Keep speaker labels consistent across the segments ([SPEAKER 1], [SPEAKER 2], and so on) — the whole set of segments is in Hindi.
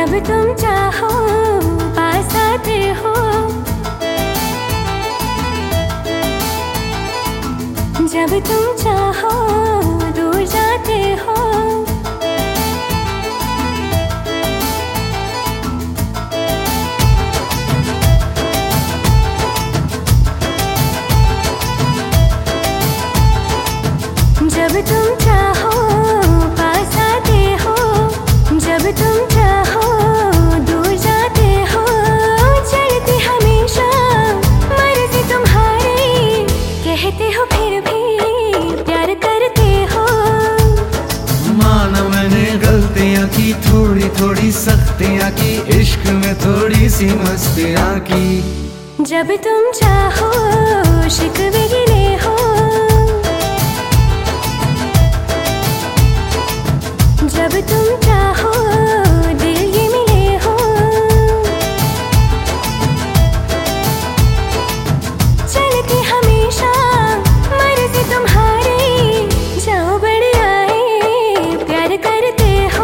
[SPEAKER 1] जब तुम चाहो पास आते हो, जब तुम चाहो दूर जाते हो। जब तुम चाहो पास आते हो, जब तुम चाहो दूर जाते हो। चलती हमेशा मर्जी तुम्हारी, कहते हो फिर भी प्यार करते हो।
[SPEAKER 2] माना मैंने गलतियां की, थोड़ी थोड़ी सख्तियां की, इश्क में थोड़ी सी मस्तियां की।
[SPEAKER 1] जब तुम चाहो शिकवे गिले हो, जब तुम चाहो दिल ये मिले हो। चलती हमेशा मर्जी तुम्हारी, जाओ बड़े आए प्यार करते हो।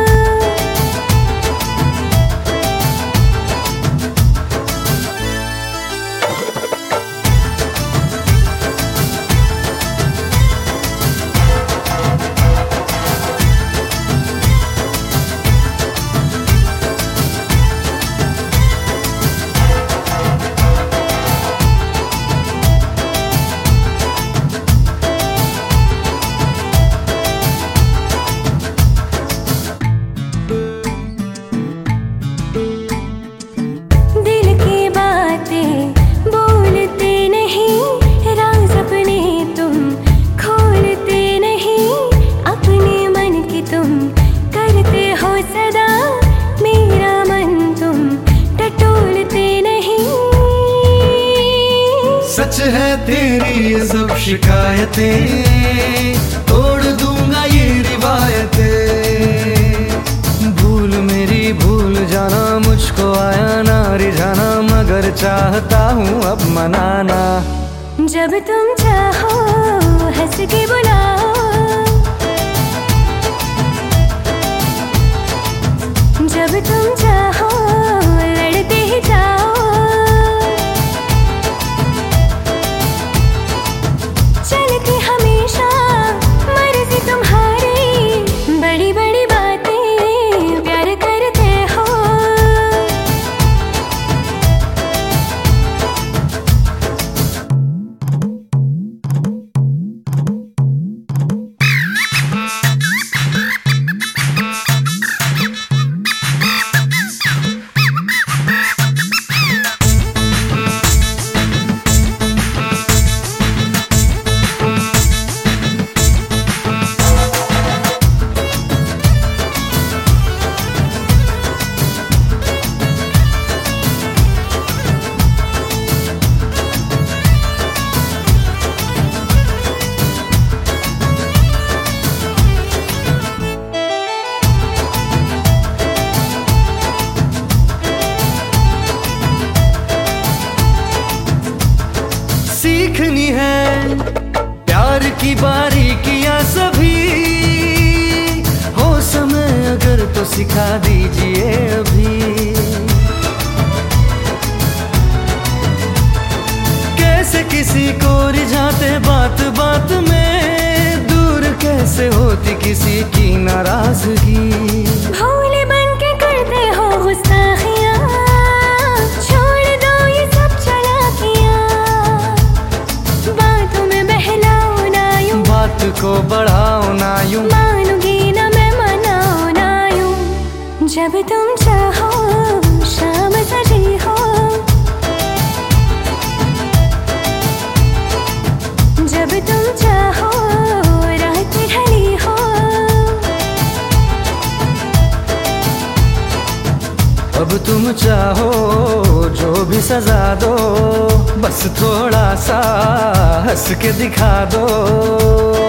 [SPEAKER 2] सच है तेरी ये सब शिकायतें, तोड़ दूंगा ये रिवायतें। भूल मेरी भूल जाना, मुझको आया ना रिझाना, मगर चाहता हूँ अब मनाना।
[SPEAKER 1] जब तुम चाहो हंस के बुलाओ, जब तुम चाहो लड़ते ही जाओ। चलती हमेशा मर्जी तुम्हारी, बड़ी बड़ी बातें प्यार करते हो।
[SPEAKER 2] सीखनी है प्यार की बारीकियां सभी, हो समय अगर तो सिखा दीजिए अभी। कैसे किसी को रिझाते बात बात में, दूर कैसे होती किसी की नाराजगी।
[SPEAKER 1] भोले बन के करते हो गुस्ताखियां, छोड़ दो ये सब चालाकियां। बातों में बहलाओ ना यूं,
[SPEAKER 2] बात को बढ़ाओ ना यूं,
[SPEAKER 1] मानूंगी ना मैं मनाओ ना यूं। जब तुम चाहो शाम सजी हो, जब तुम चाहो रात ढली हो।
[SPEAKER 2] अब तुम चाहो जो भी सजा दो, बस थोड़ा सा हंस के दिखा दो।